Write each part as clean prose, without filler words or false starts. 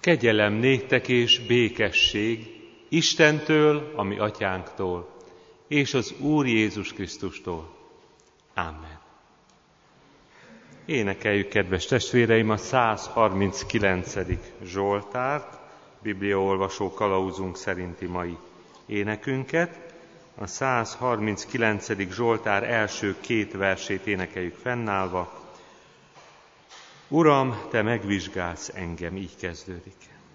Kegyelem néktek és békesség Istentől, a mi atyánktól, és az Úr Jézus Krisztustól. Amen. Énekeljük, kedves testvéreim, a 139. Zsoltárt, bibliaolvasó kalauzunk szerinti mai énekünket. A 139. Zsoltár első 2 versét énekeljük fennállva. Uram, te megvizsgálsz engem, így kezdődik.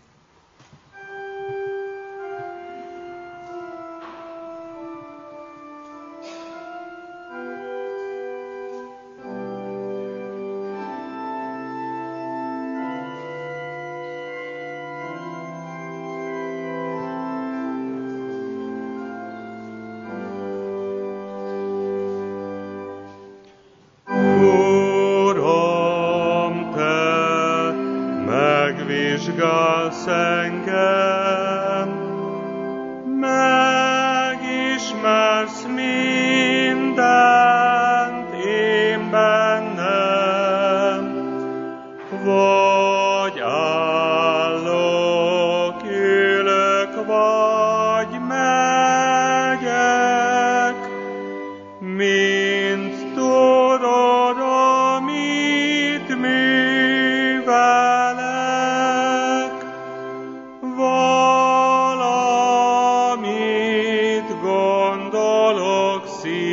Megvizsgálsz engem, megismersz mindent én bennem, vagy állok, ülök, vagy megyek, mint tudod, amit művelek. Valamit gondolok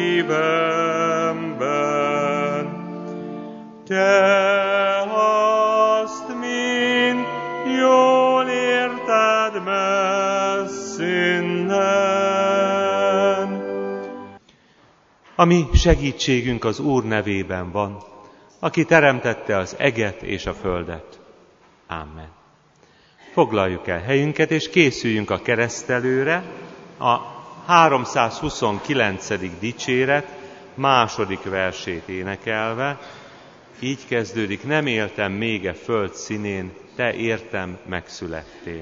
szívemben, te azt mind jól érted messzinnen. A mi segítségünk az Úr nevében van, aki teremtette az eget és a földet. Amen. Foglaljuk el helyünket, és készüljünk a keresztelőre, a 329. dicséret második versét énekelve. Így kezdődik: nem éltem még e föld színén, te értem megszülettél.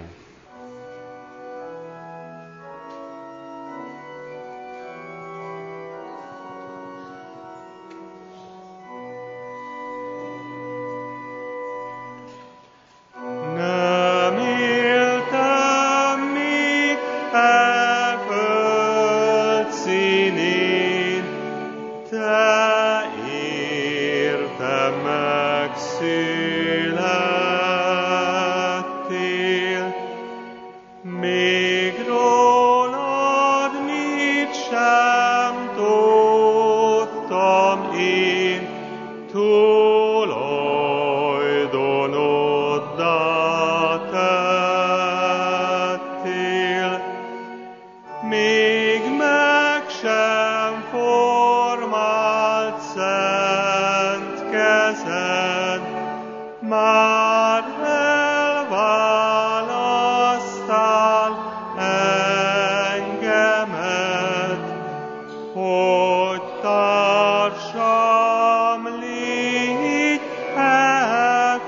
Már elválasztál engemet, hogy társam légy e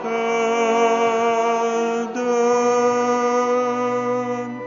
földön.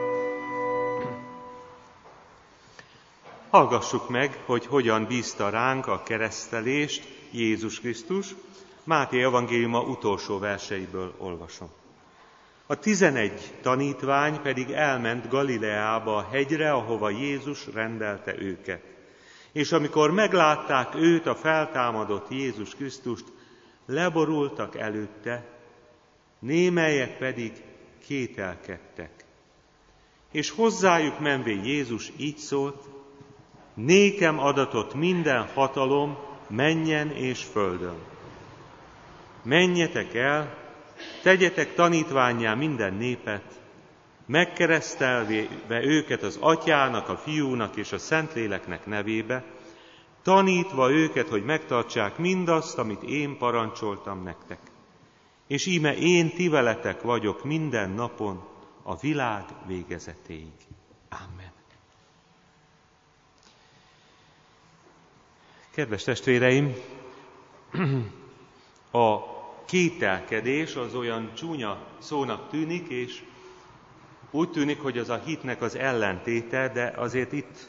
Hallgassuk meg, hogy hogyan bízta ránk a keresztelést Jézus Krisztus. Máté evangéliuma utolsó verseiből olvasom. A 11 tanítvány pedig elment Galileába a hegyre, ahova Jézus rendelte őket. És amikor meglátták őt, a feltámadott Jézus Krisztust, leborultak előtte, némelyek pedig kételkedtek. És hozzájuk menvén Jézus így szólt: nékem adatott minden hatalom mennyen és földön. Menjetek el, tegyetek tanítvánnyá minden népet, megkeresztelve őket az Atyának, a Fiúnak és a Szentléleknek nevébe, tanítva őket, hogy megtartsák mindazt, amit én parancsoltam nektek. És íme én ti veletek vagyok minden napon a világ végezetéig. Amen. Kedves testvéreim, a kételkedés az olyan csúnya szónak tűnik, és úgy tűnik, hogy az a hitnek az ellentéte, de azért itt,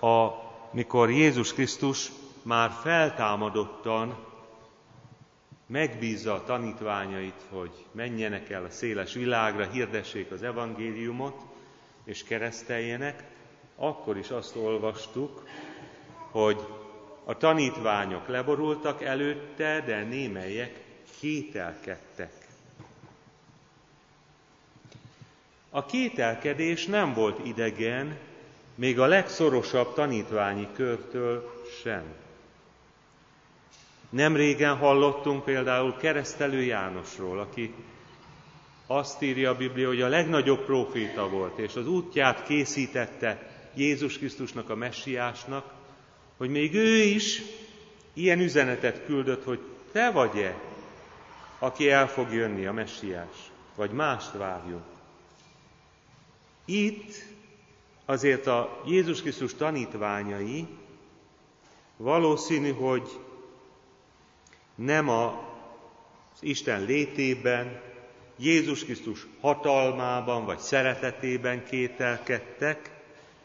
mikor Jézus Krisztus már feltámadottan megbízza a tanítványait, hogy menjenek el a széles világra, hirdessék az evangéliumot, és kereszteljenek, akkor is azt olvastuk, hogy a tanítványok leborultak előtte, de némelyek kételkedtek. A kételkedés nem volt idegen, még a legszorosabb tanítványi körtől sem. Nemrégen hallottunk például Keresztelő Jánosról, aki azt írja a Biblia, hogy a legnagyobb próféta volt, és az útját készítette Jézus Krisztusnak, a messiásnak, hogy még ő is ilyen üzenetet küldött, hogy te vagy-e, aki el fog jönni, a messiás, vagy mást várjunk. Itt azért a Jézus Krisztus tanítványai valószínű, hogy nem az Isten létében, Jézus Krisztus hatalmában vagy szeretetében kételkedtek,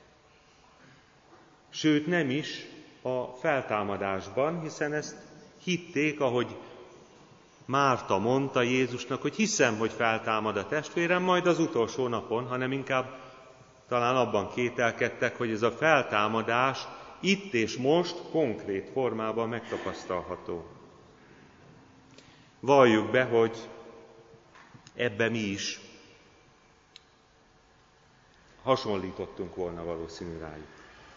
sőt nem is a feltámadásban, hiszen ezt hitték, ahogy Márta mondta Jézusnak, hogy hiszem, hogy feltámad a testvérem majd az utolsó napon, hanem inkább talán abban kételkedtek, hogy ez a feltámadás itt és most konkrét formában megtapasztalható. Valljuk be, hogy ebbe mi is hasonlítottunk volna valószínű rájuk.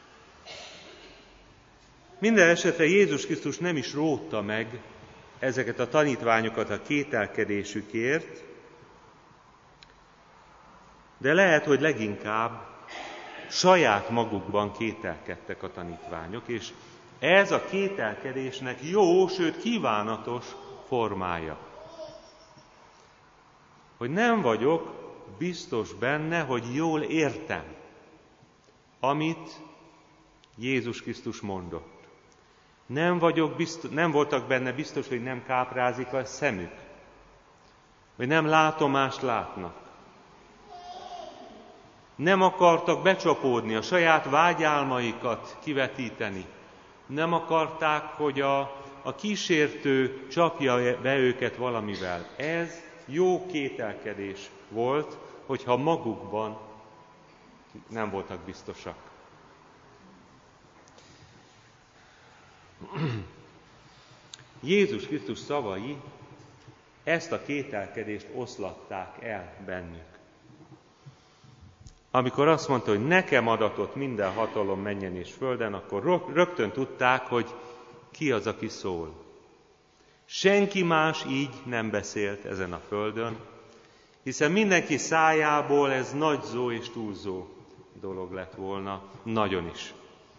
Minden esetre Jézus Krisztus nem is rótta meg ezeket a tanítványokat a kételkedésükért, de lehet, hogy leginkább saját magukban kételkedtek a tanítványok, és ez a kételkedésnek jó, sőt kívánatos formája. Hogy nem vagyok biztos benne, hogy jól értem, amit Jézus Krisztus mondott. Nem voltak benne biztos, hogy nem káprázik a szemük, vagy nem látomást látnak. Nem akartak becsapódni, a saját vágyálmaikat kivetíteni. Nem akarták, hogy a kísértő csapja be őket valamivel. Ez jó kételkedés volt, hogyha magukban nem voltak biztosak. Jézus Krisztus szavai ezt a kételkedést oszlatták el bennük. Amikor azt mondta, hogy nekem adatott minden hatalom mennyen és földön, akkor rögtön tudták, hogy ki az, aki szól. Senki más így nem beszélt ezen a földön, hiszen mindenki szájából ez nagyzó és túlzó dolog lett volna, nagyon is.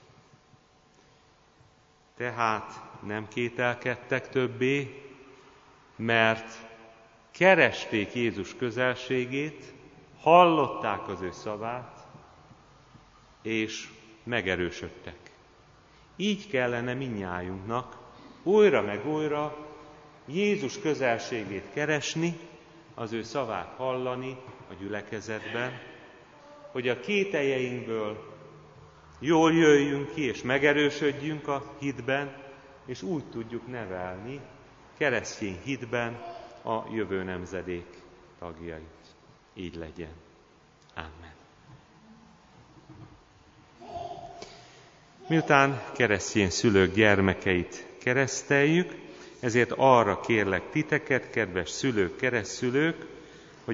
Tehát nem kételkedtek többé, mert keresték Jézus közelségét, hallották az ő szavát, és megerősödtek. Így kellene mindnyájunknak újra meg újra Jézus közelségét keresni, az ő szavát hallani a gyülekezetben, hogy a kételjeinkből jól jöjjünk ki, és megerősödjünk a hitben, és úgy tudjuk nevelni keresztény hitben a jövő nemzedék tagjait. Így legyen. Amen. Miután keresztény szülők gyermekeit kereszteljük, ezért arra kérlek titeket, kedves szülők, keresztszülők, hogy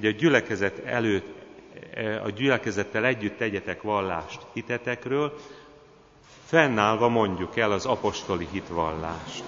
a gyülekezettel együtt tegyetek vallást hitetekről, fennállva mondjuk el az apostoli hitvallást.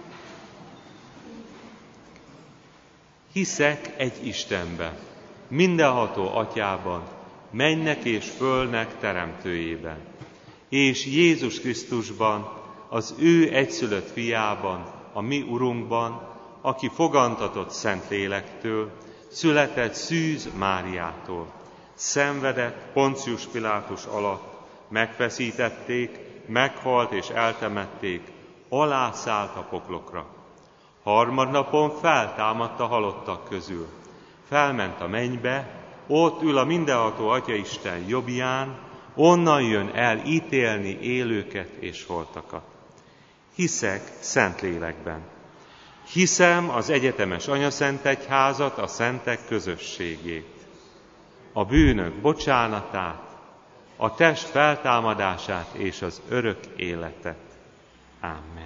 Hiszek egy Istenben, mindenható Atyában, mennek és fölnek teremtőjében, és Jézus Krisztusban, az ő egyszülött fiában, a mi Urunkban, aki fogantatott Szentlélektől, született Szűz Máriától, szenvedett Poncius Pilátus alatt, megfeszítették, meghalt és eltemették, alászállt a poklokra. Harmadnapon feltámadt a halottak közül. Felment a mennybe, ott ül a mindenható Atyaisten jobbján, onnan jön el ítélni élőket és holtakat. Hiszek Szentlélekben, Hiszem az egyetemes anyaszentegyházat, a szentek közösségét, a bűnök bocsánatát, a test feltámadását és az örök életet. Amen.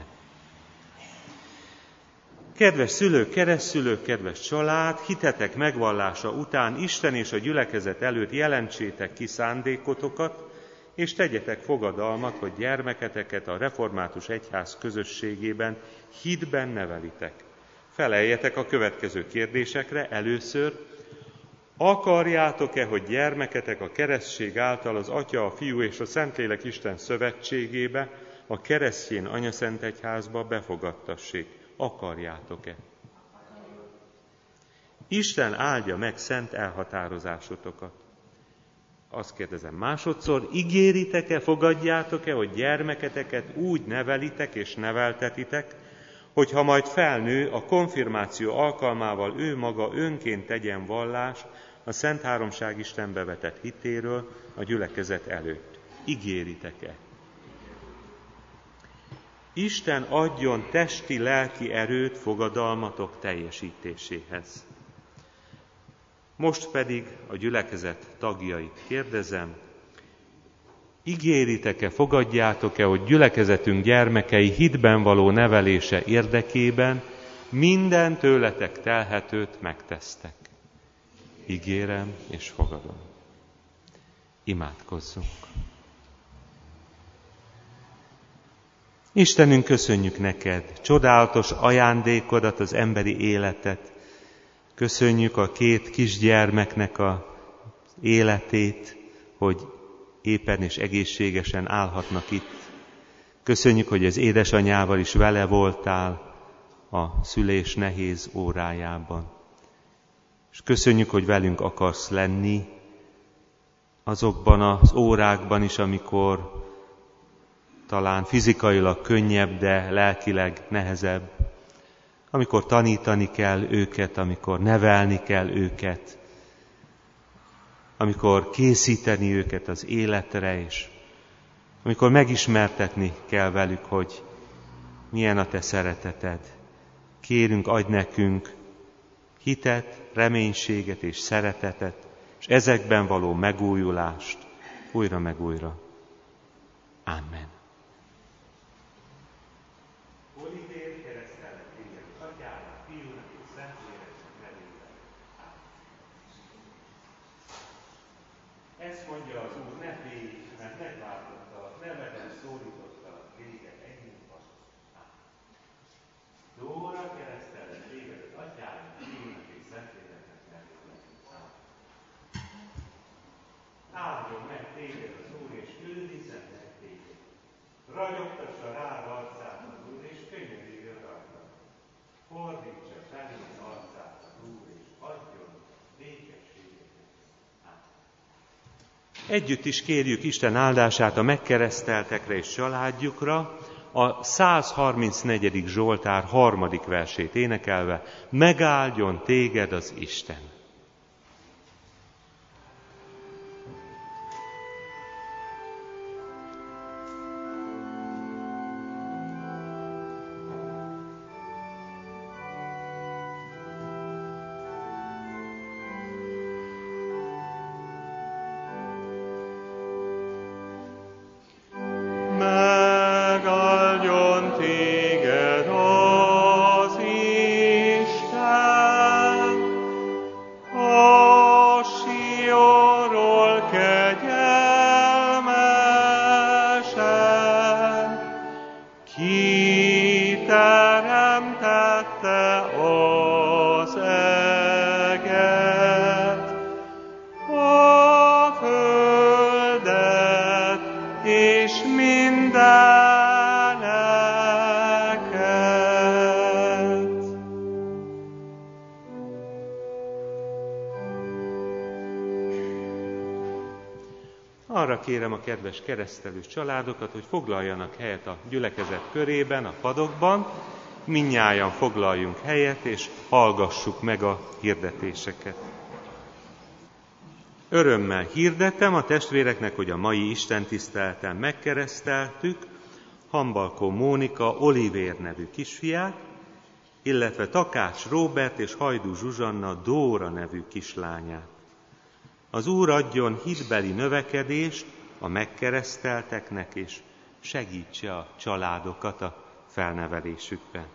Kedves szülők, keresztszülők, kedves család, hitetek megvallása után Isten és a gyülekezet előtt jelentsétek ki szándékotokat, és tegyetek fogadalmat, hogy gyermeketeket a református egyház közösségében hitben nevelitek. Feleljetek a következő kérdésekre. Először, akarjátok-e, hogy gyermeketek a keresztség által az Atya, a Fiú és a Szentlélek Isten szövetségébe, a keresztény anyaszentegyházba befogadtassék? Akarjátok-e? Isten áldja meg szent elhatározásotokat. Azt kérdezem másodszor, ígéritek-e, fogadjátok-e, hogy gyermeketeket úgy nevelitek és neveltetitek, hogy ha majd felnő, a konfirmáció alkalmával ő maga önként tegyen vallást a Szent Háromság Istenbe vetett hitéről a gyülekezet előtt? Ígéritek-e? Isten adjon testi-lelki erőt fogadalmatok teljesítéséhez. Most pedig a gyülekezet tagjait kérdezem, ígéritek-e, fogadjátok-e, hogy gyülekezetünk gyermekei hitben való nevelése érdekében minden tőletek telhetőt megtesztek? Ígérem és fogadom. Imádkozzunk. Istenünk, köszönjük neked csodálatos ajándékodat, az emberi életet. Köszönjük a két kisgyermeknek az életét, hogy éppen és egészségesen állhatnak itt. Köszönjük, hogy az édesanyával is vele voltál a szülés nehéz órájában. És köszönjük, hogy velünk akarsz lenni azokban az órákban is, amikor talán fizikailag könnyebb, de lelkileg nehezebb. Amikor tanítani kell őket, amikor nevelni kell őket, amikor készíteni őket az életre, és amikor megismertetni kell velük, hogy milyen a te szereteted. Kérünk, adj nekünk hitet, reménységet és szeretetet, és ezekben való megújulást újra meg újra. Amen. Ezt mondja az Úr, ne félj, mert megváltottalak, nevedet szólítottalak téged, ennyi van. Dóra keresztelen téged az Atyának, Fiúnak és Szentléleknek nevében. Áldjon meg téged az Úr, és őrizzen meg téged. Ragyogtassa rád arcát az Úr, és könyörüljön rajta. Fordítsa felé arcát az Úr, és adjon békességet. Együtt is kérjük Isten áldását a megkereszteltekre és családjukra, a 134. Zsoltár 3. versét énekelve, megáldjon téged az Isten. Arra kérem a kedves keresztelős családokat, hogy foglaljanak helyet a gyülekezet körében, a padokban, mindnyájan foglaljunk helyet, és hallgassuk meg a hirdetéseket. Örömmel hirdetem a testvéreknek, hogy a mai istentiszteleten megkereszteltük Hambalkó Mónika Olivér nevű kisfiát, illetve Takács Róbert és Hajdú Zsuzsanna Dóra nevű kislányát. Az Úr adjon hitbeli növekedést a megkeresztelteknek, és segítse a családokat a felnevelésükben.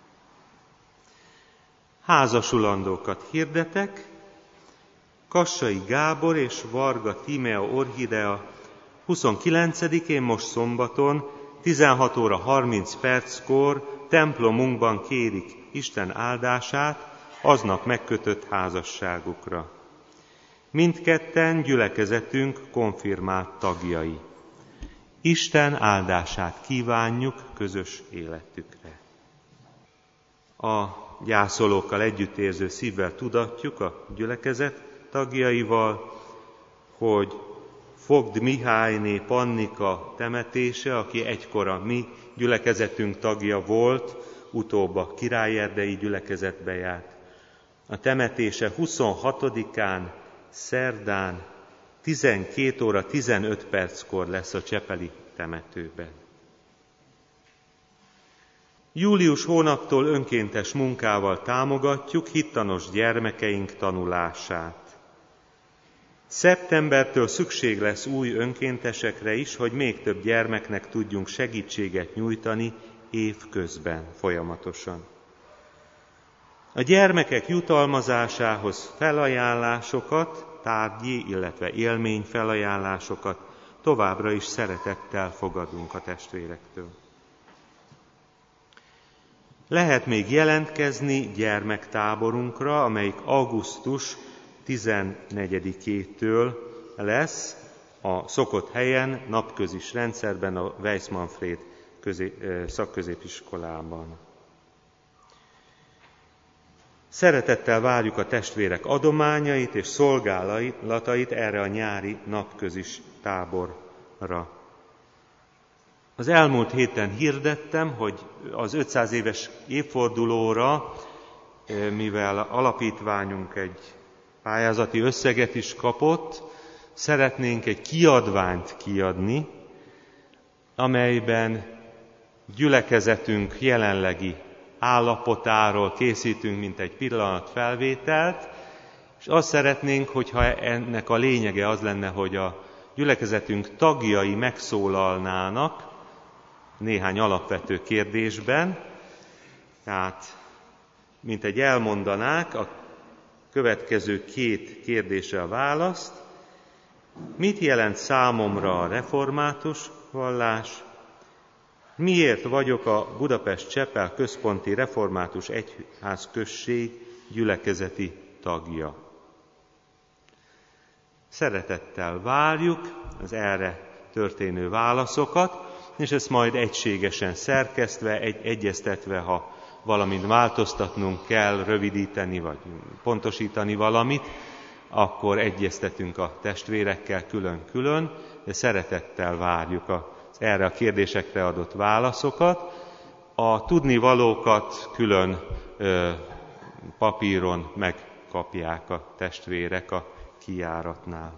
Házasulandókat hirdetek. Kassai Gábor és Varga Tímea Orchidea 29-én most szombaton 16 óra 30 perckor templomunkban kérik Isten áldását aznap megkötött házasságukra. Mindketten gyülekezetünk konfirmált tagjai. Isten áldását kívánjuk közös életükre. A gyászolókkal együttérző szívvel tudatjuk a gyülekezet tagjaival, hogy Fogd Mihályné Pannika temetése, aki egykor a mi gyülekezetünk tagja volt, utóbb a Királyerdei gyülekezetbe járt. A temetése 26-án, szerdán 12 óra 15 perckor lesz a csepeli temetőben. Július hónaptól önkéntes munkával támogatjuk hittanos gyermekeink tanulását. Szeptembertől szükség lesz új önkéntesekre is, hogy még több gyermeknek tudjunk segítséget nyújtani évközben folyamatosan. A gyermekek jutalmazásához felajánlásokat, tárgyi, illetve élményfelajánlásokat továbbra is szeretettel fogadunk a testvérektől. Lehet még jelentkezni gyermektáborunkra, amelyik augusztus 14-től lesz a szokott helyen, napközis rendszerben, a Weiss Manfréd szakközépiskolában. Szeretettel várjuk a testvérek adományait és szolgálatait erre a nyári napközis táborra. Az elmúlt héten hirdettem, hogy az 500 éves évfordulóra, mivel alapítványunk egy pályázati összeget is kapott, szeretnénk egy kiadványt kiadni, amelyben gyülekezetünk jelenlegi állapotáról készítünk, mint egy pillanatfelvételt, és azt szeretnénk, hogyha ennek a lényege az lenne, hogy a gyülekezetünk tagjai megszólalnának néhány alapvető kérdésben, tehát mint egy elmondanák a következő 2 kérdésre a választ. Mit jelent számomra a református vallás? Miért vagyok a Budapest-Csepel központi református egyházközség gyülekezeti tagja? Szeretettel várjuk az erre történő válaszokat, és ezt majd egységesen szerkesztve, egyeztetve, ha valamint változtatnunk kell, rövidíteni vagy pontosítani valamit, akkor egyeztetünk a testvérekkel külön-külön, de szeretettel várjuk az erre a kérdésekre adott válaszokat. A tudnivalókat külön papíron megkapják a testvérek a kijáratnál.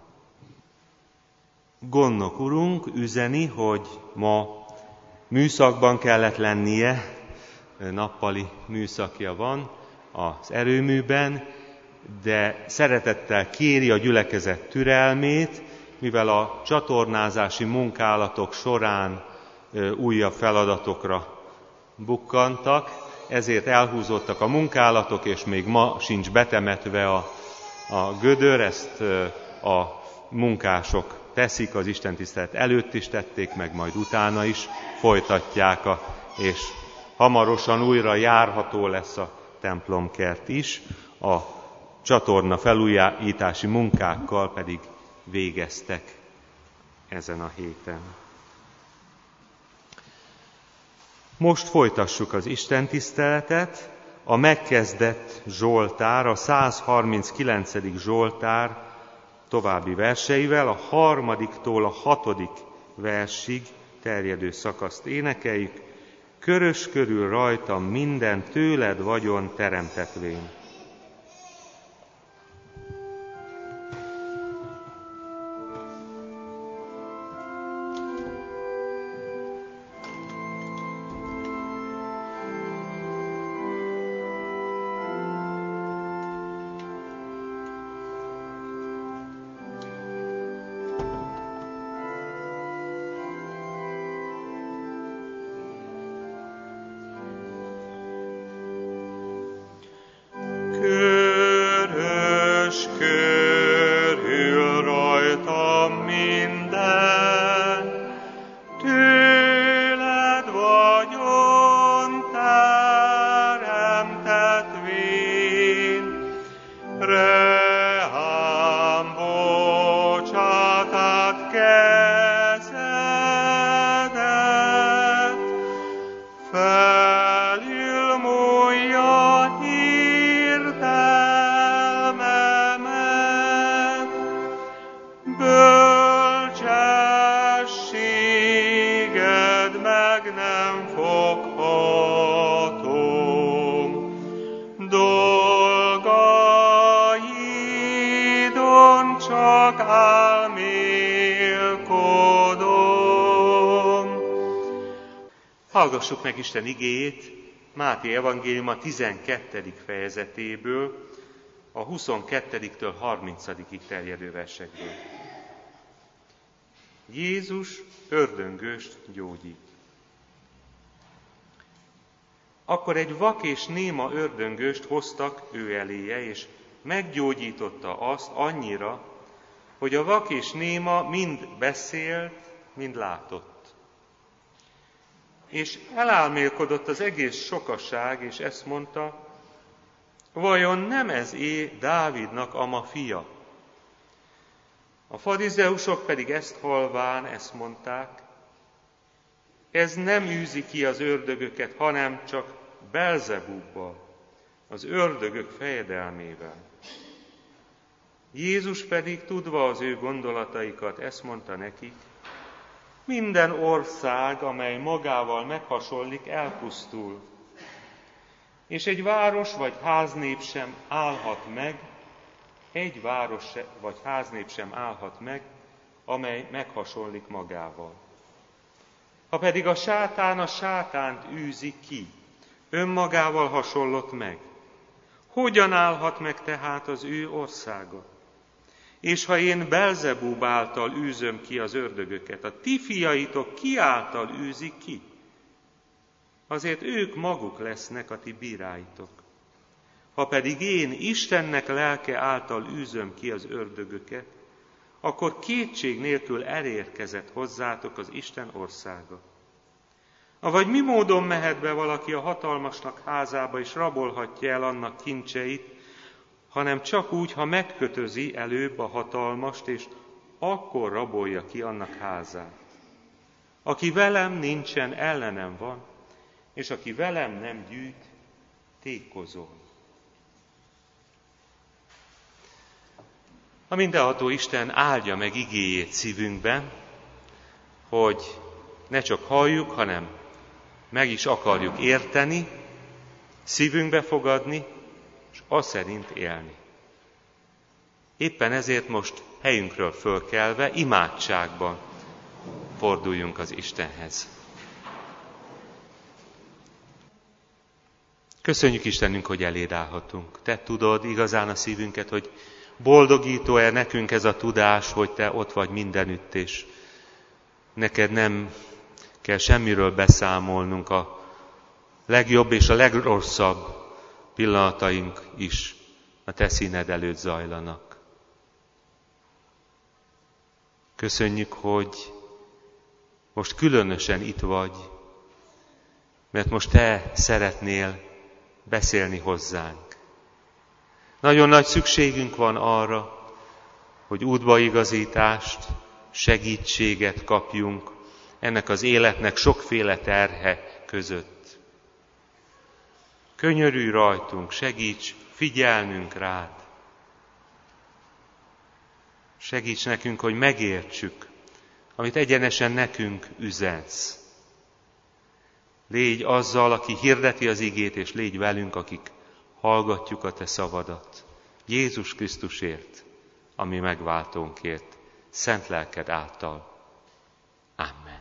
Gondnok urunk üzeni, hogy ma műszakban kellett lennie, nappali műszakja van az erőműben, de szeretettel kéri a gyülekezet türelmét, mivel a csatornázási munkálatok során újabb feladatokra bukkantak, ezért elhúzódtak a munkálatok, és még ma sincs betemetve a gödör, ezt a munkások teszik, az istentisztelet előtt is tették, meg majd utána is folytatják, és hamarosan újra járható lesz a templomkert is, a csatorna felújítási munkákkal pedig végeztek ezen a héten. Most folytassuk az istentiszteletet, a megkezdett Zsoltár, a 139. Zsoltár további verseivel, a 3-tól a 6. versig terjedő szakaszt énekeljük. Körös körül rajtam minden tőled vagyon teremtetvén. meg nem foghatom, dolgaidon csak álmélkodom. Hallgassuk meg Isten igéjét Máté evangéliuma 12. fejezetéből, a 22-től 30-ig terjedő versekből. Jézus ördöngőst gyógyít. Akkor egy vak és néma ördöngőst hoztak ő eléje, és meggyógyította azt annyira, hogy a vak és néma mind beszélt, mind látott. És elálmélkodott az egész sokaság, és ezt mondta, vajon nem ez Dávidnak ama fia? A farizeusok pedig ezt hallván ezt mondták, ez nem űzi ki az ördögöket, hanem csak Belzebubbal, az ördögök fejedelmével. Jézus pedig, tudva az ő gondolataikat, ezt mondta nekik, minden ország, amely magával meghasonlik, elpusztul, és egy város vagy háznép sem állhat meg, amely meghasonlik magával. Ha pedig a sátán a sátánt űzi ki, önmagával hasonlott meg, hogyan állhat meg tehát az ő országa? És ha én Belzebub által űzöm ki az ördögöket, a ti fiaitok ki által űzik ki? Azért ők maguk lesznek a ti bíráitok. Ha pedig én Istennek lelke által űzöm ki az ördögöket, akkor kétség nélkül elérkezett hozzátok az Isten országa. Avagy mi módon mehet be valaki a hatalmasnak házába, és rabolhatja el annak kincseit, hanem csak úgy, ha megkötözi előbb a hatalmast, és akkor rabolja ki annak házát. Aki velem nincsen, ellenem van, és aki velem nem gyűjt, tékozol. A mindenható Isten áldja meg igéjét szívünkben, hogy ne csak halljuk, hanem meg is akarjuk érteni, szívünkbe fogadni, és az szerint élni. Éppen ezért most helyünkről fölkelve, imádságban forduljunk az Istenhez. Köszönjük Istenünk, hogy eléd állhatunk. Te tudod igazán a szívünket, hogy boldogító-e nekünk ez a tudás, hogy Te ott vagy mindenütt, és neked nem kell semmiről beszámolnunk, a legjobb és a legrosszabb pillanataink is a Te színed előtt zajlanak. Köszönjük, hogy most különösen itt vagy, mert most Te szeretnél beszélni hozzánk. Nagyon nagy szükségünk van arra, hogy útbaigazítást, segítséget kapjunk ennek az életnek sokféle terhe között. Könyörülj rajtunk, segíts figyelnünk rád. Segíts nekünk, hogy megértsük, amit egyenesen nekünk üzensz. Légy azzal, aki hirdeti az igét, és légy velünk, akik hallgatjuk a Te szavadat. Jézus Krisztusért, ami megváltónkért, szent lelked által. Amen.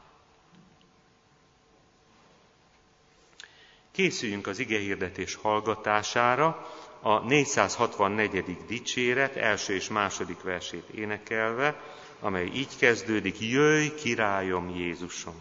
Készüljünk az igehirdetés hallgatására, a 464. dicséret első és második versét énekelve, amely így kezdődik: Jöjj, királyom Jézusom!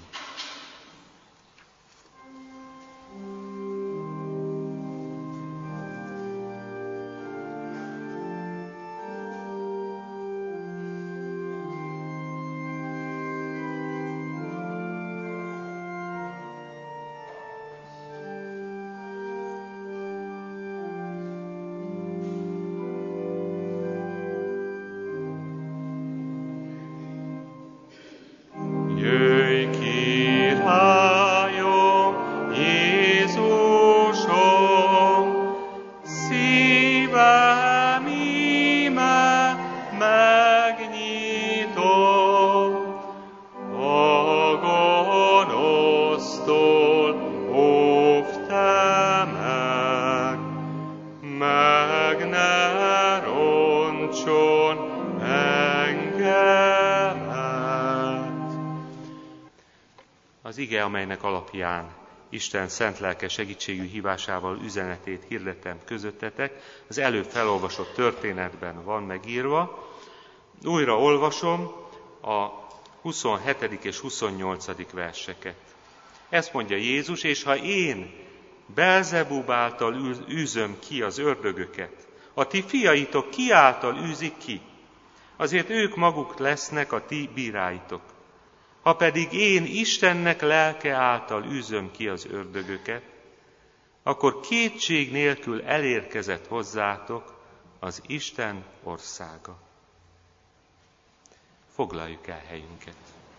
Megnyitom a gonosztól. az ige, amelynek alapján Isten szent lelke segítségű hívásával üzenetét hirdetem közöttetek, az előbb felolvasott történetben van megírva. Újra olvasom a 27. és 28. verseket. Ezt mondja Jézus: és ha én Belzebub által űzöm ki az ördögöket, a ti fiaitok ki által űzik ki? Azért ők maguk lesznek a ti bíráitok. Ha pedig én Istennek lelke által űzöm ki az ördögöket, akkor kétség nélkül elérkezett hozzátok az Isten országa. Foglaljuk el helyünket.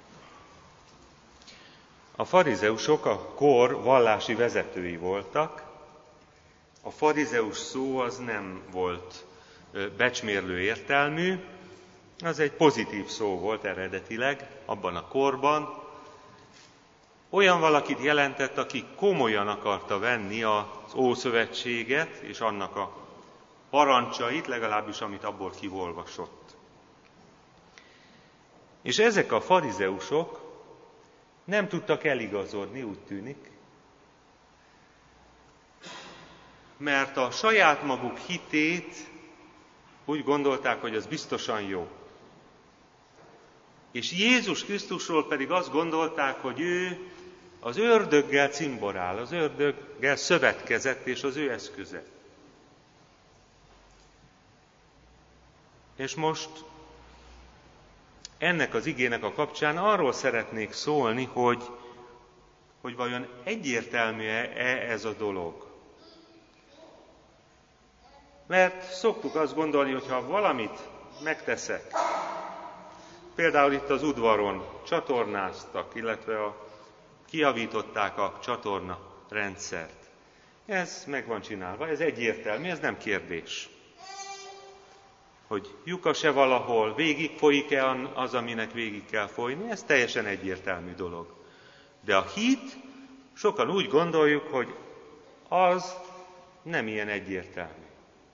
A farizeusok a kor vallási vezetői voltak. A farizeus szó az nem volt becsmérlő értelmű, az egy pozitív szó volt eredetileg abban a korban. Olyan valakit jelentett, aki komolyan akarta venni az Ószövetséget és annak a parancsait, legalábbis amit abból kiolvasott. És ezek a farizeusok nem tudtak eligazodni, úgy tűnik, mert a saját maguk hitét úgy gondolták, hogy az biztosan jó. És Jézus Krisztusról pedig azt gondolták, hogy ő az ördöggel cimborál, az ördöggel szövetkezett, és az ő eszköze. És most ennek az igének a kapcsán arról szeretnék szólni, hogy vajon egyértelmű-e ez a dolog. Mert szoktuk azt gondolni, hogy ha valamit megteszek, például itt az udvaron csatornáztak, illetve kijavították a csatorna rendszert. Ez meg van csinálva, ez egyértelmű, ez nem kérdés. Hogy lyukas-e valahol, végig folyik-e az, aminek végig kell folyni, ez teljesen egyértelmű dolog. De a hit, sokan úgy gondoljuk, hogy az nem ilyen egyértelmű.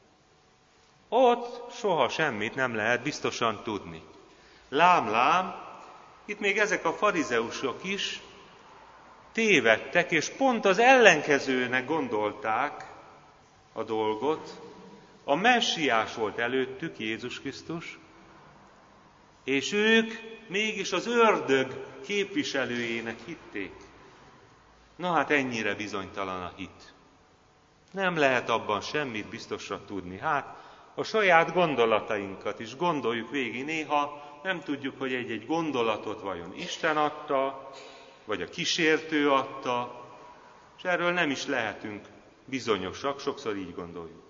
Ott soha semmit nem lehet biztosan tudni. Lám, itt még ezek a farizeusok is tévedtek, és pont az ellenkezőnek gondolták a dolgot. A messiás volt előttük, Jézus Krisztus, és ők mégis az ördög képviselőjének hitték. Na hát ennyire bizonytalan a hit. Nem lehet abban semmit biztosra tudni. Hát a saját gondolatainkat is gondoljuk végig. Néha nem tudjuk, hogy egy-egy gondolatot vajon Isten adta, vagy a kísértő adta, és erről nem is lehetünk bizonyosak, sokszor így gondoljuk.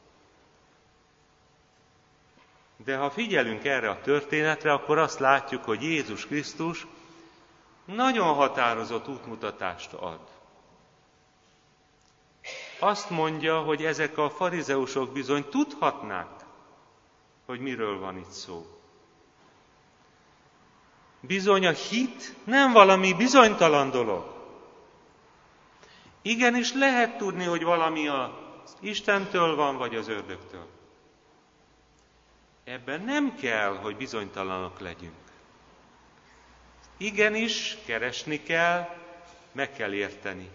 De ha figyelünk erre a történetre, akkor azt látjuk, hogy Jézus Krisztus nagyon határozott útmutatást ad. Azt mondja, hogy ezek a farizeusok bizony tudhatnák, hogy miről van itt szó. Bizony a hit nem valami bizonytalan dolog. Igenis lehet tudni, hogy valami az Istentől van, vagy az ördögtől. Ebben nem kell, hogy bizonytalanok legyünk. Igenis, keresni kell, meg kell érteni.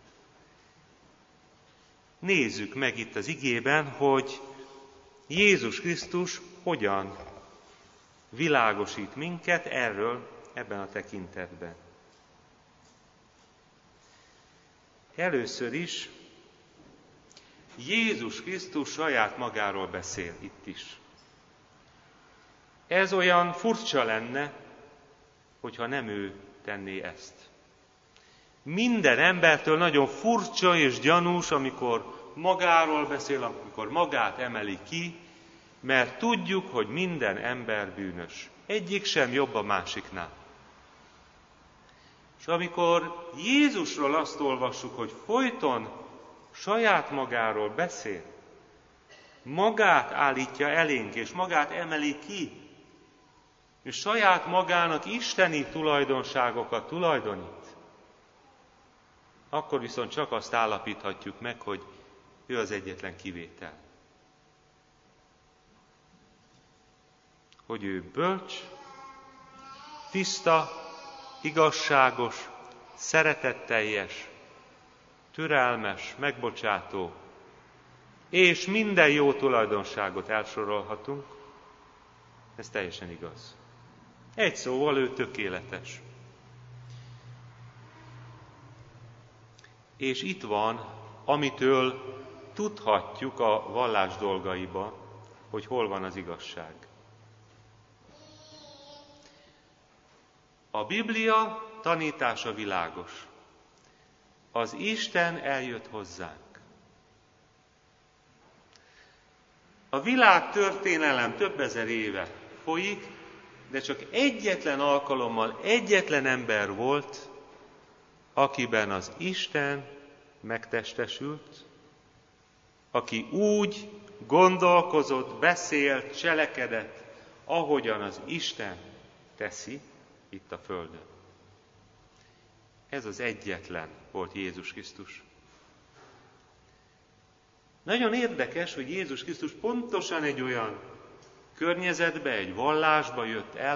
Nézzük meg itt az igében, hogy Jézus Krisztus hogyan világosít minket erről ebben a tekintetben. Először is Jézus Krisztus saját magáról beszél itt is. Ez olyan furcsa lenne, hogyha nem ő tenné ezt. Minden embertől nagyon furcsa és gyanús, amikor magáról beszél, amikor magát emeli ki, mert tudjuk, hogy minden ember bűnös. Egyik sem jobb a másiknál. És amikor Jézusról azt olvassuk, hogy folyton saját magáról beszél, magát állítja elénk, és magát emeli ki, és saját magának isteni tulajdonságokat tulajdonít, akkor viszont csak azt állapíthatjuk meg, hogy ő az egyetlen kivétel. Hogy ő bölcs, tiszta, igazságos, szeretetteljes, türelmes, megbocsátó, és minden jó tulajdonságot elsorolhatunk, ez teljesen igaz. Egy szóval ő tökéletes. És itt van, amitől tudhatjuk a vallás dolgaiba, hogy hol van az igazság. A Biblia tanítása világos. Az Isten eljött hozzánk. A világ történelem több ezer éve folyik, de csak egyetlen alkalommal egyetlen ember volt, akiben az Isten megtestesült, aki úgy gondolkozott, beszélt, cselekedett, ahogyan az Isten teszi itt a földön. Ez az egyetlen volt Jézus Krisztus. Nagyon érdekes, hogy Jézus Krisztus pontosan egy olyan környezetbe, egy vallásba jött el,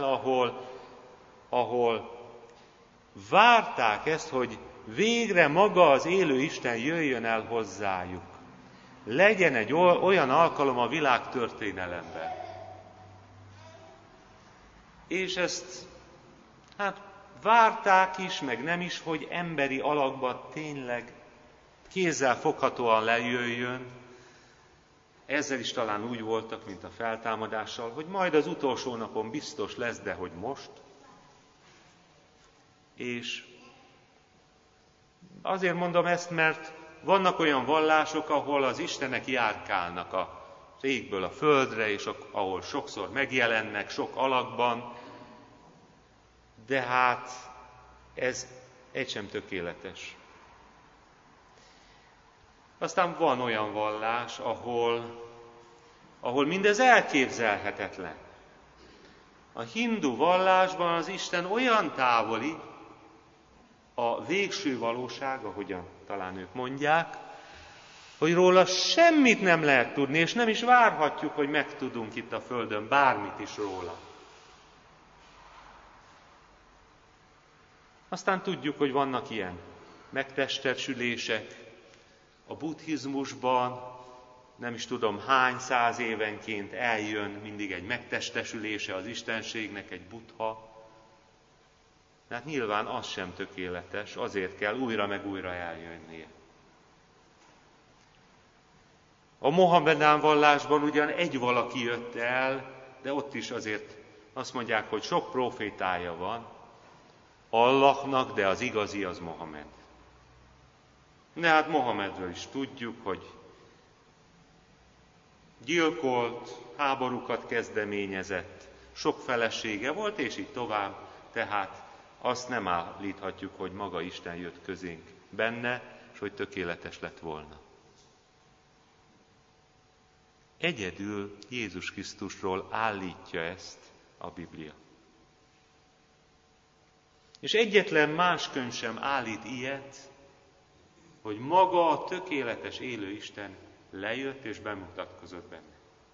ahol várták ezt, hogy végre maga az élő Isten jöjjön el hozzájuk. Legyen egy olyan alkalom a világ történelemben. És ezt várták is, meg nem is, hogy emberi alakban tényleg kézzel foghatóan lejöjjön. Ezzel is talán úgy voltak, mint a feltámadással, hogy majd az utolsó napon biztos lesz, de hogy most. És azért mondom ezt, mert vannak olyan vallások, ahol az istenek járkálnak a égből a földre, és ahol sokszor megjelennek, sok alakban, de hát ez egy sem tökéletes. Aztán van olyan vallás, ahol mindez elképzelhetetlen. A hindu vallásban az Isten olyan távoli, a végső valóság, ahogyan talán ők mondják, hogy róla semmit nem lehet tudni, és nem is várhatjuk, hogy megtudunk itt a Földön bármit is róla. Aztán tudjuk, hogy vannak ilyen megtestesülések. A buddhizmusban nem is tudom hány száz évenként eljön mindig egy megtestesülése az istenségnek, egy buddha. Hát nyilván az sem tökéletes, azért kell újra meg újra eljönnie. A mohamedán vallásban ugyan egy valaki jött el, de ott is azért azt mondják, hogy sok profétája van Allahnak, de az igazi az Mohamed. De hát Mohamedről is tudjuk, hogy gyilkolt, háborúkat kezdeményezett, sok felesége volt, és így tovább, tehát azt nem állíthatjuk, hogy maga Isten jött közénk benne, és hogy tökéletes lett volna. Egyedül Jézus Krisztusról állítja ezt a Biblia. És egyetlen más könyv sem állít ilyet, hogy maga a tökéletes élő Isten lejött és bemutatkozott benne.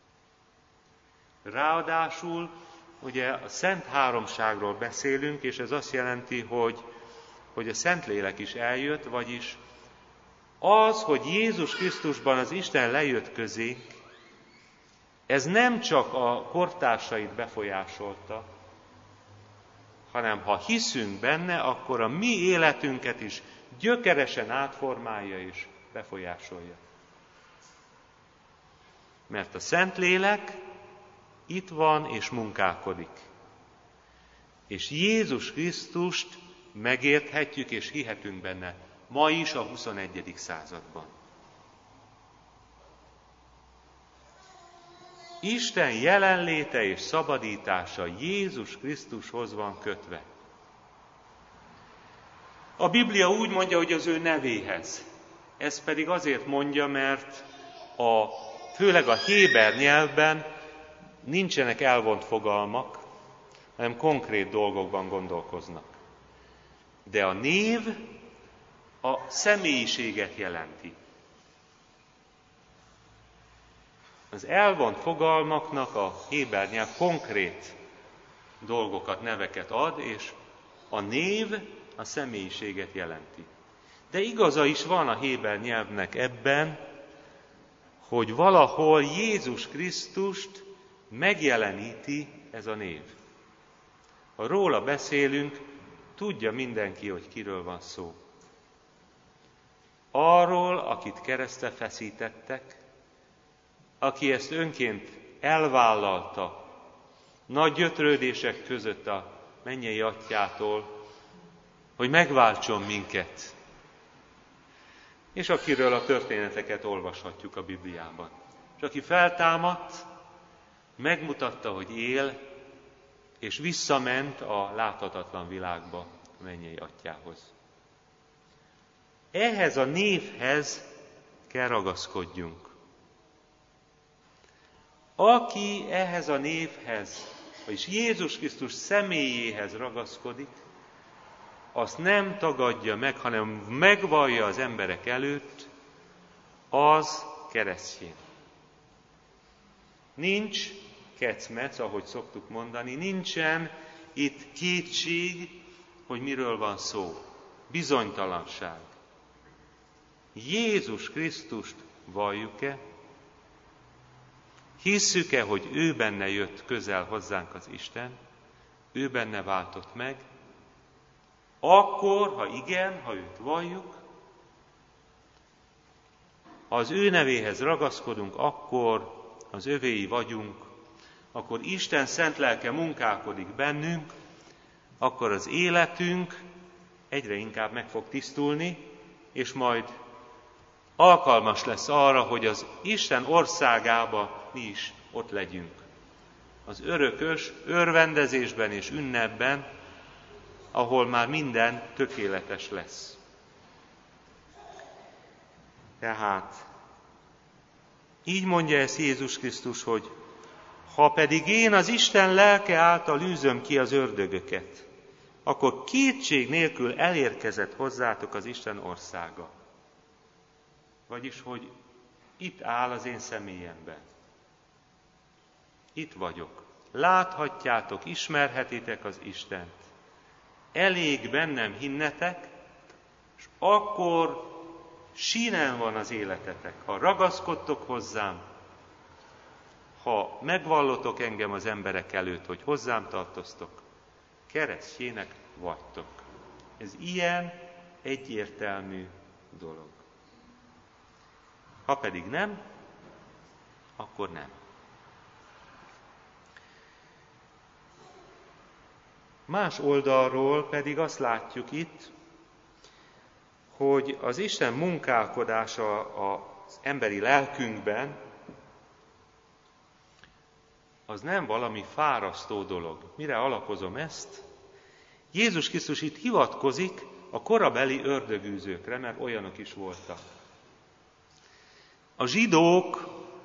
Ráadásul ugye a Szent Háromságról beszélünk, és ez azt jelenti, hogy a Szentlélek is eljött, vagyis az, hogy Jézus Krisztusban az Isten lejött közénk, ez nem csak a kortársait befolyásolta, hanem ha hiszünk benne, akkor a mi életünket is gyökeresen átformálja és befolyásolja. Mert a Szentlélek itt van és munkálkodik. És Jézus Krisztust megérthetjük és hihetünk benne ma is a 21. században. Isten jelenléte és szabadítása Jézus Krisztushoz van kötve. A Biblia úgy mondja, hogy az ő nevéhez. Ez pedig azért mondja, mert főleg a héber nyelvben nincsenek elvont fogalmak, hanem konkrét dolgokban gondolkoznak. De a név a személyiséget jelenti. Az elvont fogalmaknak a héber nyelv konkrét dolgokat, neveket ad, és a név a személyiséget jelenti. De igaza is van a héber nyelvnek ebben, hogy valahol Jézus Krisztust megjeleníti ez a név. Ha róla beszélünk, tudja mindenki, hogy kiről van szó. Arról, akit keresztre feszítettek, aki ezt önként elvállalta, nagy gyötrődések között a mennyei atyától, hogy megváltson minket, és akiről a történeteket olvashatjuk a Bibliában. És aki feltámadt, megmutatta, hogy él, és visszament a láthatatlan világba, a mennyei atyához. Ehhez a névhez kell ragaszkodjunk. Aki ehhez a névhez, vagyis Jézus Krisztus személyéhez ragaszkodik, azt nem tagadja meg, hanem megvallja az emberek előtt, az keresztény. Nincs kecmec, ahogy szoktuk mondani, nincsen itt kétség, hogy miről van szó. Bizonytalanság. Jézus Krisztust valljuk-e? Hisszük-e, hogy ő benne jött közel hozzánk az Isten? Ő benne váltott meg? Akkor, ha igen, ha őt valljuk, ha az ő nevéhez ragaszkodunk, akkor az övéi vagyunk, akkor Isten szent lelke munkálkodik bennünk, akkor az életünk egyre inkább meg fog tisztulni, és majd alkalmas lesz arra, hogy az Isten országába mi is ott legyünk. Az örökös örvendezésben és ünnepben, ahol már minden tökéletes lesz. Tehát így mondja ezt Jézus Krisztus, hogy ha pedig én az Isten lelke által űzöm ki az ördögöket, akkor kétség nélkül elérkezett hozzátok az Isten országa. Vagyis, hogy itt áll az én személyemben. Itt vagyok. Láthatjátok, ismerhetitek az Istent. Elég bennem hinnetek, és akkor sínen van az életetek. Ha ragaszkodtok hozzám, ha megvallotok engem az emberek előtt, hogy hozzám tartoztok, keresztjének vagytok. Ez ilyen egyértelmű dolog. Ha pedig nem, akkor nem. Más oldalról pedig azt látjuk itt, hogy az Isten munkálkodása az emberi lelkünkben az nem valami fárasztó dolog. Mire alapozom ezt? Jézus Krisztus itt hivatkozik a korabeli ördögűzőkre, mert olyanok is voltak. A zsidók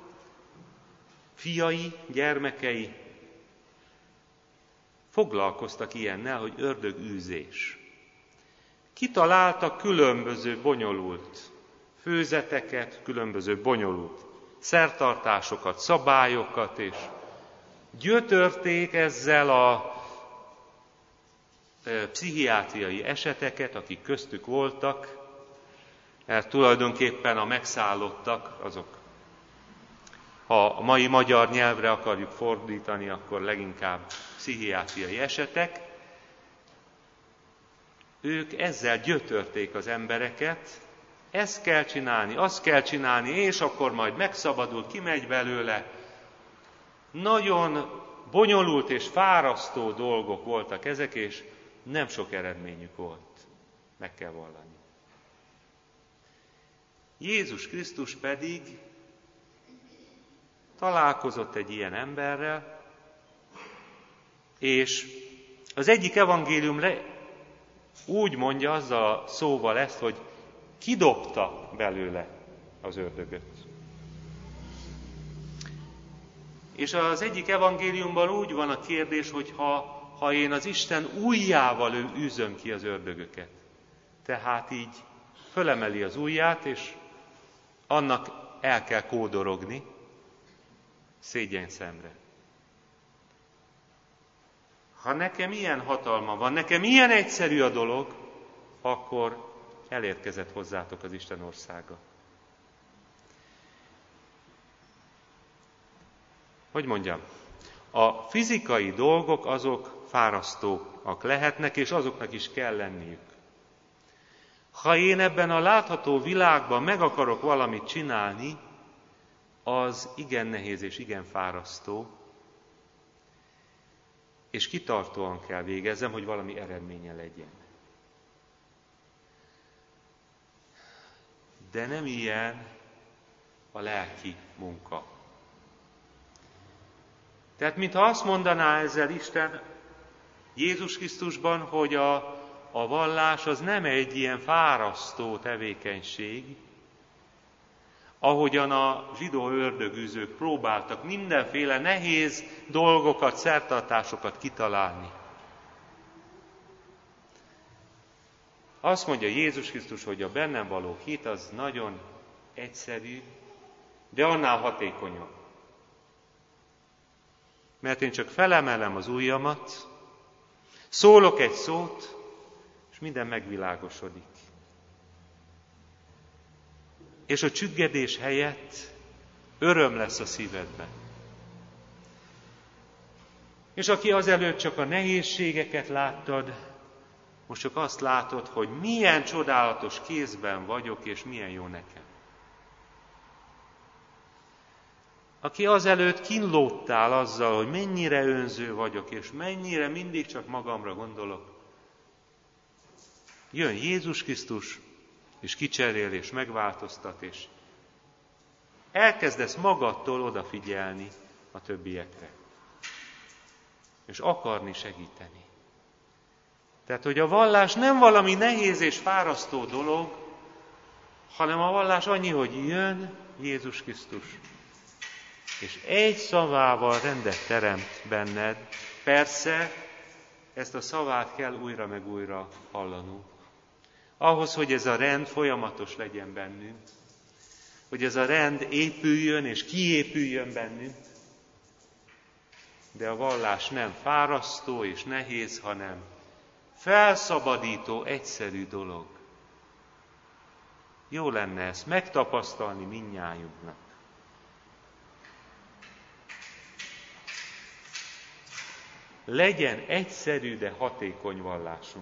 fiai, gyermekei foglalkoztak ilyennel, hogy ördögűzés. Kitaláltak különböző bonyolult főzeteket, különböző bonyolult szertartásokat, szabályokat, és gyötörték ezzel a pszichiátriai eseteket, akik köztük voltak, mert tulajdonképpen a megszállottak, azok, ha a mai magyar nyelvre akarjuk fordítani, akkor leginkább pszichiátriai esetek. Ők ezzel gyötörték az embereket, ezt kell csinálni, azt kell csinálni, és akkor majd megszabadul, kimegy belőle. Nagyon bonyolult és fárasztó dolgok voltak ezek, és nem sok eredményük volt, meg kell vallani. Jézus Krisztus pedig találkozott egy ilyen emberrel, és az egyik evangélium úgy mondja azzal a szóval ezt, hogy kidobta belőle az ördögöt. És az egyik evangéliumban úgy van a kérdés, hogy ha én az Isten ujjával űzöm ki az ördögöket, tehát így fölemeli az ujját, és annak el kell kódorogni szégyenszemre. Ha nekem ilyen hatalma van, nekem ilyen egyszerű a dolog, akkor elérkezett hozzátok az Isten országa. Hogy mondjam, a fizikai dolgok azok fárasztóak lehetnek, és azoknak is kell lenniük. Ha én ebben a látható világban meg akarok valamit csinálni, az igen nehéz és igen fárasztó, és kitartóan kell végezzem, hogy valami eredménye legyen. De nem ilyen a lelki munka. Tehát, mintha azt mondaná ezzel Isten Jézus Krisztusban, hogy a vallás az nem egy ilyen fárasztó tevékenység, ahogyan a zsidó ördögűzők próbáltak mindenféle nehéz dolgokat, szertartásokat kitalálni. Azt mondja Jézus Krisztus, hogy a bennem való hit az nagyon egyszerű, de annál hatékonyabb. Mert én csak felemelem az ujjamat, szólok egy szót, és minden megvilágosodik. És a csüggedés helyett öröm lesz a szívedben. És aki azelőtt csak a nehézségeket láttad, most csak azt látod, hogy milyen csodálatos kézben vagyok, és milyen jó nekem. Aki azelőtt kínlódtál azzal, hogy mennyire önző vagyok, és mennyire mindig csak magamra gondolok, jön Jézus Krisztus, és kicserél, és megváltoztat, és elkezdesz magadtól odafigyelni a többiekre, és akarni segíteni. Tehát, hogy a vallás nem valami nehéz és fárasztó dolog, hanem a vallás annyi, hogy jön Jézus Krisztus, és egy szavával rendet teremt benned. Persze, ezt a szavát kell újra meg újra hallanunk. Ahhoz, hogy ez a rend folyamatos legyen bennünk, hogy ez a rend épüljön és kiépüljön bennünk, de a vallás nem fárasztó és nehéz, hanem felszabadító, egyszerű dolog. Jó lenne ezt megtapasztalni mindnyájunknak. Legyen egyszerű, de hatékony vallásunk.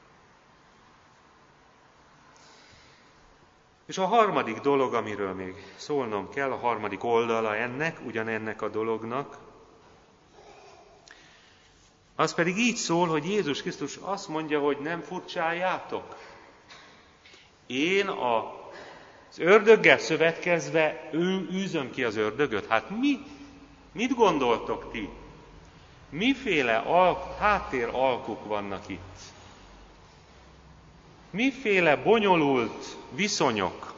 És a harmadik dolog, amiről még szólnom kell, a harmadik oldala ugyanennek a dolognak, az pedig így szól, hogy Jézus Krisztus azt mondja, hogy nem furcsáljátok. Én az ördöggel szövetkezve űzöm ki az ördögöt. Hát mit gondoltok ti? Miféle háttéralkuk vannak itt? Miféle bonyolult viszonyok?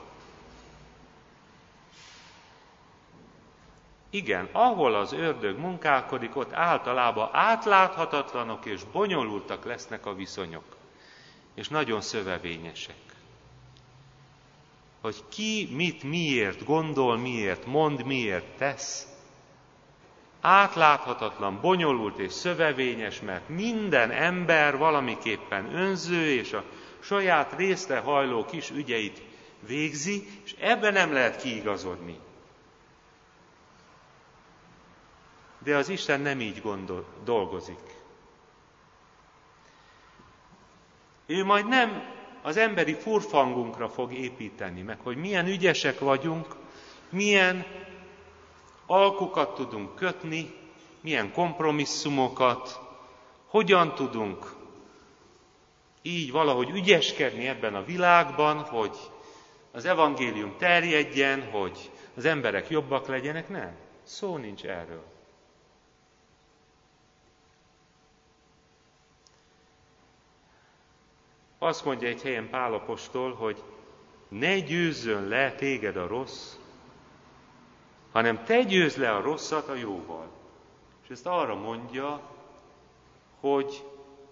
Igen, ahol az ördög munkálkodik, ott általában átláthatatlanok és bonyolultak lesznek a viszonyok. És nagyon szövevényesek. Hogy ki mit miért gondol, miért mond, miért tesz, átláthatatlan, bonyolult és szövevényes, mert minden ember valamiképpen önző, és a saját részre hajló kis ügyeit végzi, és ebben nem lehet kiigazodni. De az Isten nem így dolgozik. Ő majd nem az emberi furfangunkra fog építeni, meg hogy milyen ügyesek vagyunk, milyen alkukat tudunk kötni, milyen kompromisszumokat, hogyan tudunk így valahogy ügyeskedni ebben a világban, hogy az evangélium terjedjen, hogy az emberek jobbak legyenek. Nem, szó nincs erről. Azt mondja egy helyen Pál apostol, hogy ne győzzön le téged a rossz, hanem te győzd le a rosszat a jóval. És ezt arra mondja, hogy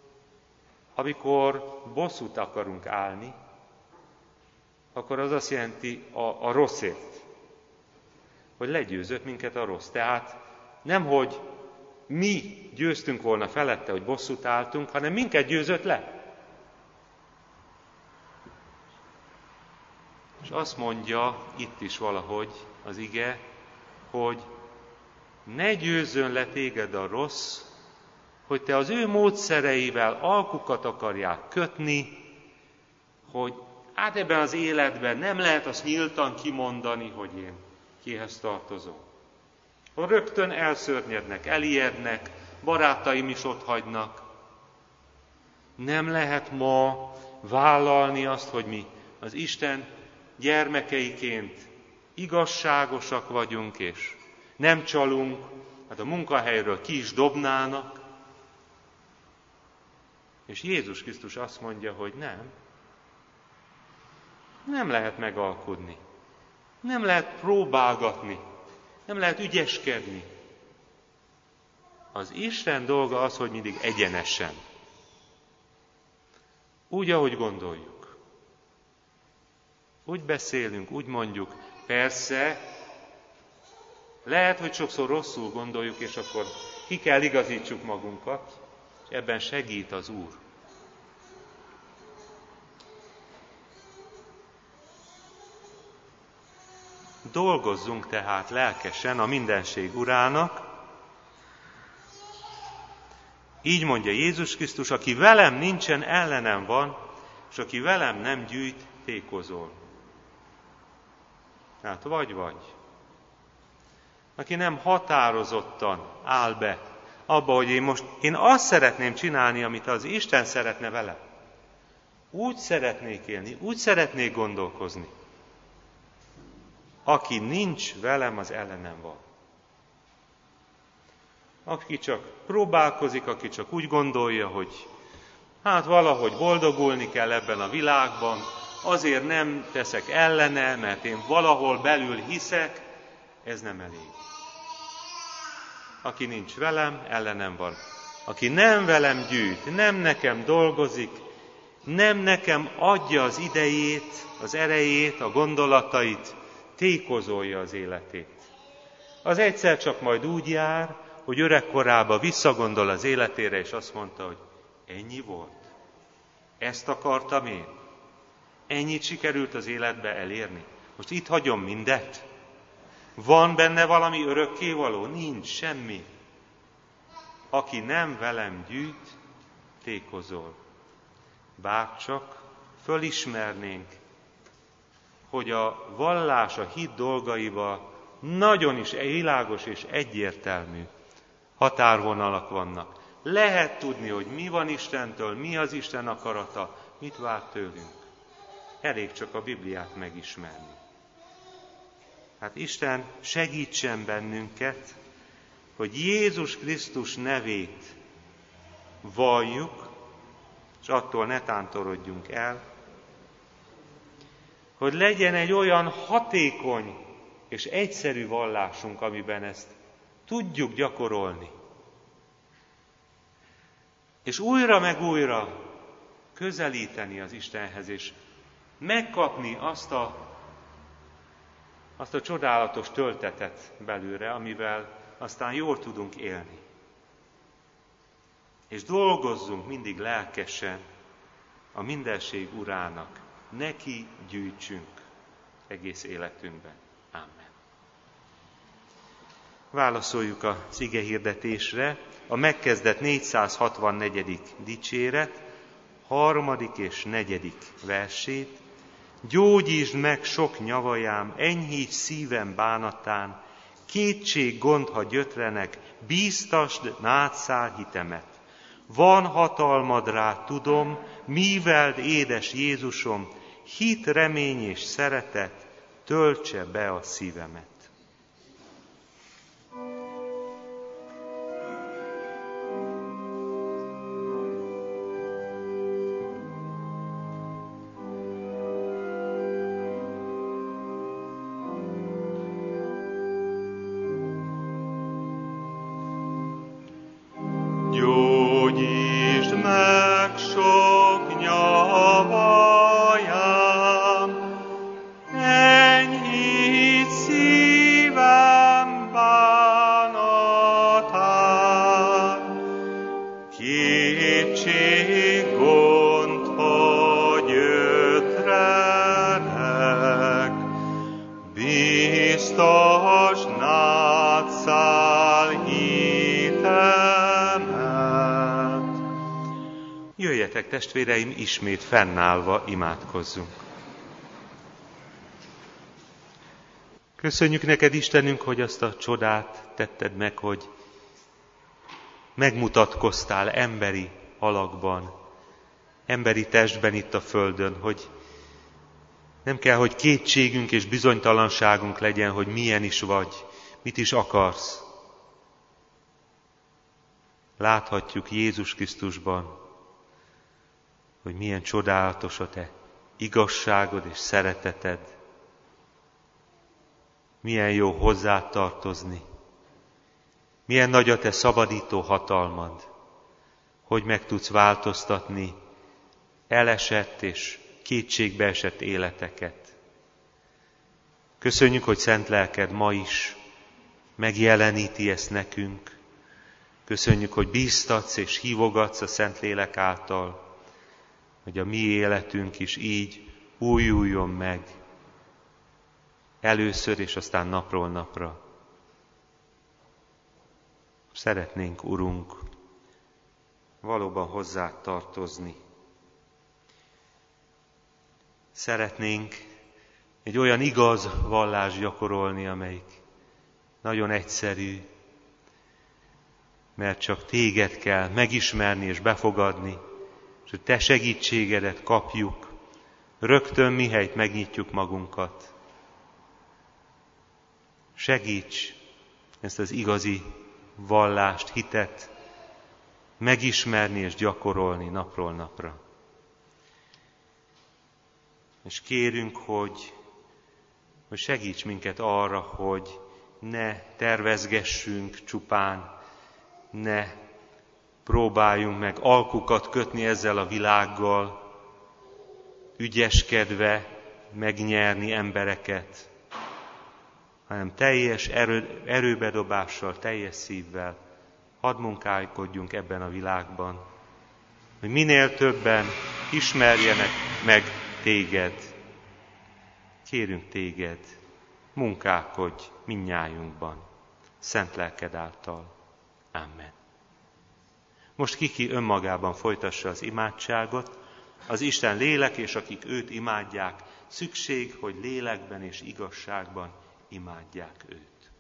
amikor bosszút akarunk állni, akkor az azt jelenti a rosszért, hogy legyőzött minket a rossz. Tehát nem, hogy mi győztünk volna felette, hogy bosszút álltunk, hanem minket győzött le. És azt mondja itt is valahogy az ige, hogy ne győzzön le téged a rossz, hogy te az ő módszereivel alkukat akarják kötni, hogy hát ebben az életben nem lehet azt nyíltan kimondani, hogy én kihez tartozom. Ha rögtön elszörnyednek, elijednek, barátaim is ott hagynak. Nem lehet ma vállalni azt, hogy mi az Isten gyermekeiként igazságosak vagyunk, és nem csalunk, hát a munkahelyről ki is dobnának. És Jézus Krisztus azt mondja, hogy nem lehet megalkudni, nem lehet próbálgatni, nem lehet ügyeskedni. Az Isten dolga az, hogy mindig egyenesen. Úgy, ahogy gondoljuk. Úgy beszélünk, úgy mondjuk. Persze, lehet, hogy sokszor rosszul gondoljuk, és akkor ki kell igazítsuk magunkat, és ebben segít az Úr. Dolgozzunk tehát lelkesen a mindenség Urának. Így mondja Jézus Krisztus, aki velem nincsen, ellenem van, és aki velem nem gyűjt, tékozol. Hát vagy. Aki nem határozottan áll be abba, hogy én azt szeretném csinálni, amit az Isten szeretne vele. Úgy szeretnék élni, úgy szeretnék gondolkozni. Aki nincs velem, az ellenem van. Aki csak próbálkozik, aki csak úgy gondolja, hogy hát valahogy boldogulni kell ebben a világban, azért nem teszek ellene, mert én valahol belül hiszek, ez nem elég. Aki nincs velem, ellenem van. Aki nem velem gyűjt, nem nekem dolgozik, nem nekem adja az idejét, az erejét, a gondolatait, tékozolja az életét. Az egyszer csak majd úgy jár, hogy öregkorába visszagondol az életére, és azt mondta, hogy ennyi volt. Ezt akartam én. Ennyit sikerült az életbe elérni. Most itt hagyom mindet. Van benne valami örökkévaló? Nincs semmi. Aki nem velem gyűjt, tékozol. Bárcsak fölismernénk, hogy a vallás, a hit dolgaival nagyon is világos és egyértelmű határvonalak vannak. Lehet tudni, hogy mi van Istentől, mi az Isten akarata, mit vár tőlünk. Elég csak a Bibliát megismerni. Hát Isten segítsen bennünket, hogy Jézus Krisztus nevét valljuk, és attól ne tántorodjunk el, hogy legyen egy olyan hatékony és egyszerű vallásunk, amiben ezt tudjuk gyakorolni. És újra meg újra közelíteni az Istenhez, és megkapni azt a csodálatos töltetet belőle, amivel aztán jól tudunk élni. És dolgozzunk mindig lelkesen a mindenség Urának. Neki gyűjtsünk egész életünkben. Amen. Válaszoljuk az igehirdetésre a megkezdett 464. dicséret 3. és 4. versét. Gyógyítsd meg sok nyavajám, enyhíts szívem bánatán, kétség, gond, ha gyötrenek, bíztasd nátszál hitemet. Van hatalmad rá, tudom, míveld, édes Jézusom, hit, remény és szeretet töltse be a szívemet. Enyhíts Engedjétek, testvéreim, ismét fennállva imádkozzunk. Köszönjük neked, Istenünk, hogy azt a csodát tetted meg, hogy megmutatkoztál emberi alakban, emberi testben itt a földön, hogy nem kell, hogy kétségünk és bizonytalanságunk legyen, hogy milyen is vagy, mit is akarsz. Láthatjuk Jézus Krisztusban, hogy milyen csodálatos a te igazságod és szereteted, milyen jó hozzád tartozni, milyen nagy a te szabadító hatalmad, hogy meg tudsz változtatni elesett és kétségbeesett életeket. Köszönjük, hogy szent lelked ma is megjeleníti ezt nekünk. Köszönjük, hogy bíztatsz és hívogatsz a Szentlélek által, hogy a mi életünk is így újuljon meg, először és aztán napról napra. Szeretnénk, Urunk, valóban hozzád tartozni. Szeretnénk egy olyan igaz vallást gyakorolni, amelyik nagyon egyszerű, mert csak téged kell megismerni és befogadni, és hogy te segítségedet kapjuk, rögtön mihelyt megnyitjuk magunkat. Segíts ezt az igazi vallást, hitet megismerni és gyakorolni napról napra. És kérünk, hogy segíts minket arra, hogy ne tervezgessünk csupán, ne próbáljunk meg alkukat kötni ezzel a világgal, ügyeskedve megnyerni embereket, hanem teljes erőbedobással, teljes szívvel hadd munkálkodjunk ebben a világban, hogy minél többen ismerjenek meg téged. Kérünk téged, munkálkodj mindnyájunkban, szent lelked által. Amen. Most ki önmagában folytassa az imádságot, az Isten lélek, és akik őt imádják, szükség, hogy lélekben és igazságban imádják őt.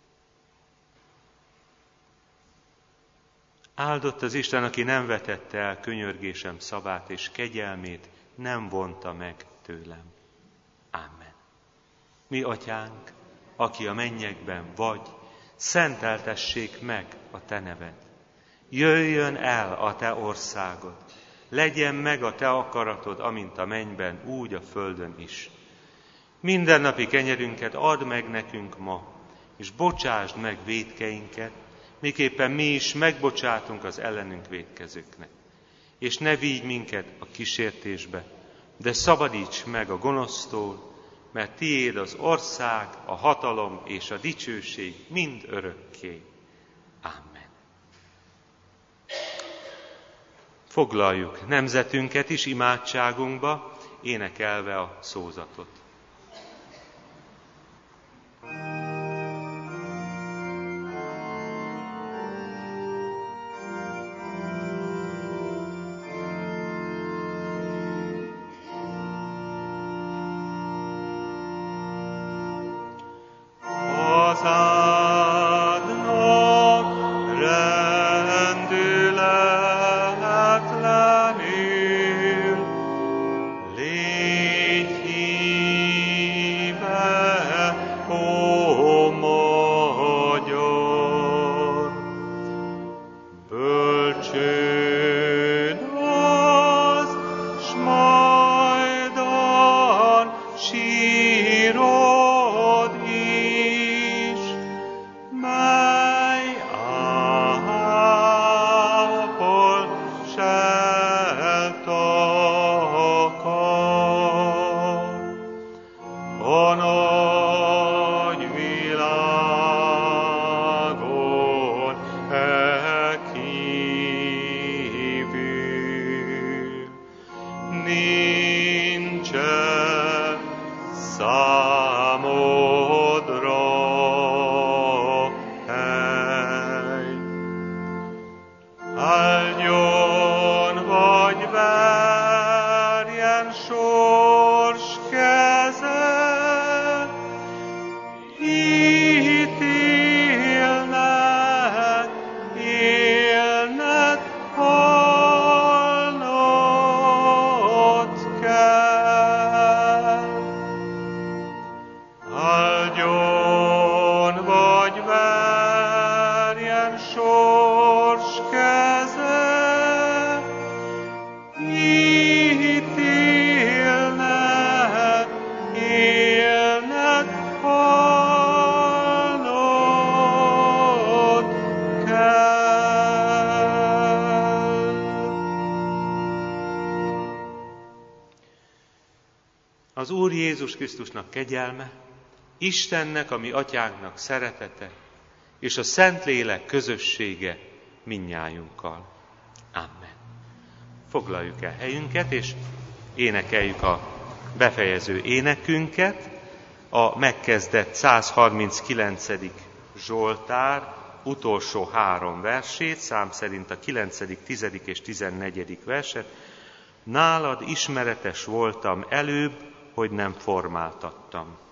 Áldott az Isten, aki nem vetette el könyörgésem szavát, és kegyelmét nem vonta meg tőlem. Amen. Mi atyánk, aki a mennyekben vagy, szenteltessék meg a te neved. Jöjjön el a te országod, legyen meg a te akaratod, amint a mennyben, úgy a földön is. Mindennapi kenyerünket add meg nekünk ma, és bocsásd meg vétkeinket, miképpen mi is megbocsátunk az ellenünk vétkezőknek. És ne vigy minket a kísértésbe, de szabadíts meg a gonosztól, mert tiéd az ország, a hatalom és a dicsőség mind örökké. Amen. Foglaljuk nemzetünket is imádságunkba, énekelve a szózatot. Áldjon vagy Az Úr Jézus Krisztusnak kegyelme, Istennek, a mi atyánknak szeretete, és a Szentlélek közössége mindnyájunkkal. Amen. Foglaljuk el helyünket, és énekeljük a befejező énekünket, a megkezdett 139. Zsoltár utolsó 3 versét, szám szerint a 9., 10. és 14. verset. Nálad ismeretes voltam előbb, hogy nem formáltattam.